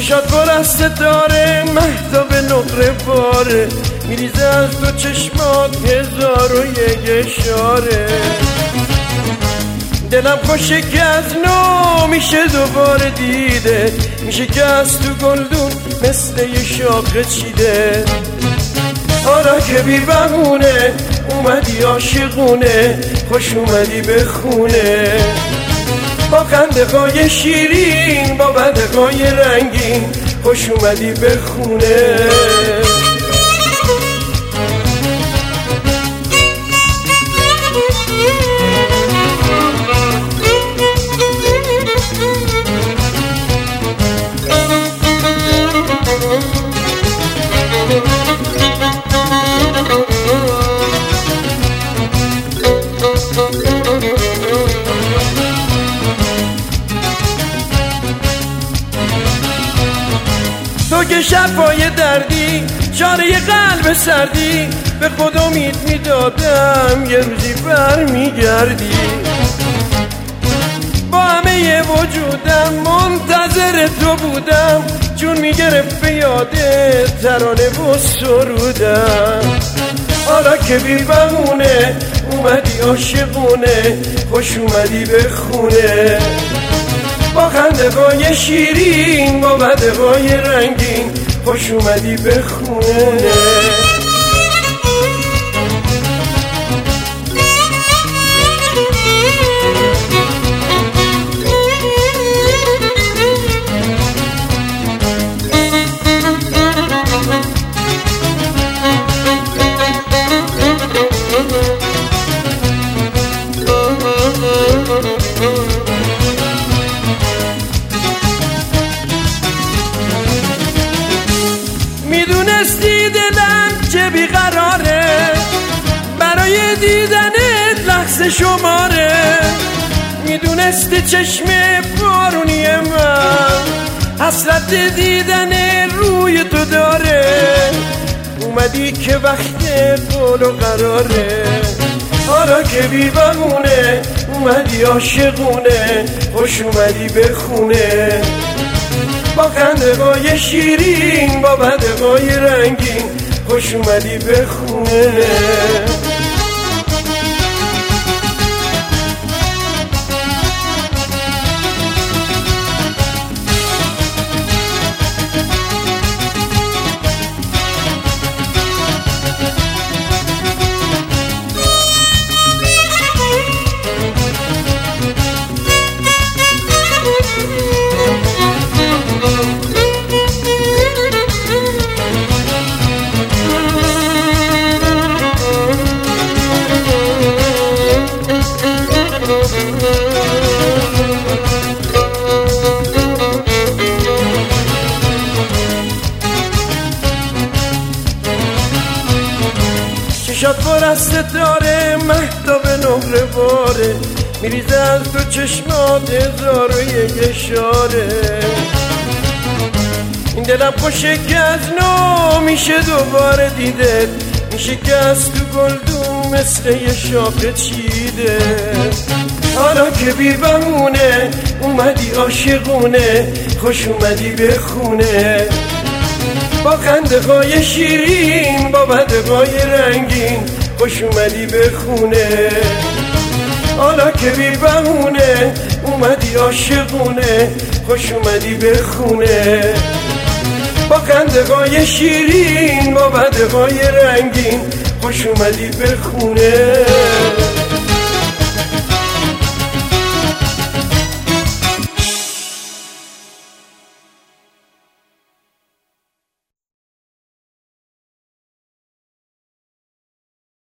چشات پر از ستاره مهتاب نقره باره، میریزه از تو چشمات 1001 اشاره. دلم خوشه که از نو میشه دوباره دیده، میشه که از تو گلدون مثل یه شاخه چیده. حالا که بی بهونه اومدی عاشقونه، خوش اومدی به خونه. با خنده های شیرین با بده های رنگین، خوش اومدی به خونه. تو که شفای دردی، چاره قلب سردی، به خود امید میدادم یه روزی برمیگردی. با همه وجودم منتظر تو بودم، جون میگرفت به یادت ترانه و سرودم. حالا که بی بهونه اومدی عاشقونه، خوش اومدی به خونه. با خنده های شیرین با بده های رنگین، خوش اومدی به خونه. میدونستی دلم چه بیقراره، برای دیدنت لحظه شماره. میدونستی چشم بارونی من حسرت دیدن روی تو داره. اومدی که وقت قول و قراره. حالا که بی بهونه اومدی عاشقونه، خوش اومدی به خونه. با خنده های شیرین با بده های رنگین، خوش اومدی به خونه. چشات پر از ستاره مهتاب نقره باره، میریزه از تو چشمات 1001 اشاره. این دلم خوشه که از نو میشه دوباره دیده، میشه که از تو گلدون مثل یه شاخه چیده. حالا که بی بهونه اومدی عاشقونه، خوش اومدی به خونه. با خنده های شیرین با بده های رنگین، خوش اومدی به خونه. حالا که بی بهونه اومدی عاشقونه، خوش اومدی به خونه. با خنده های شیرین با بده های رنگین، خوش اومدی به خونه.